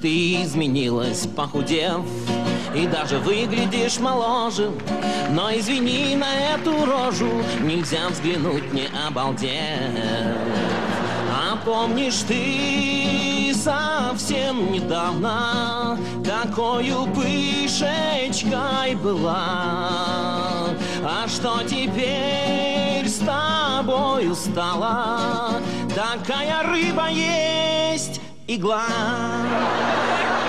Ты изменилась, похудев, и даже выглядишь моложе. Но извини, на эту рожу нельзя взглянуть, не обалдев. А помнишь ты совсем недавно, какою пышечкой была? А что теперь с тобою стало? Такая рыба есть игла.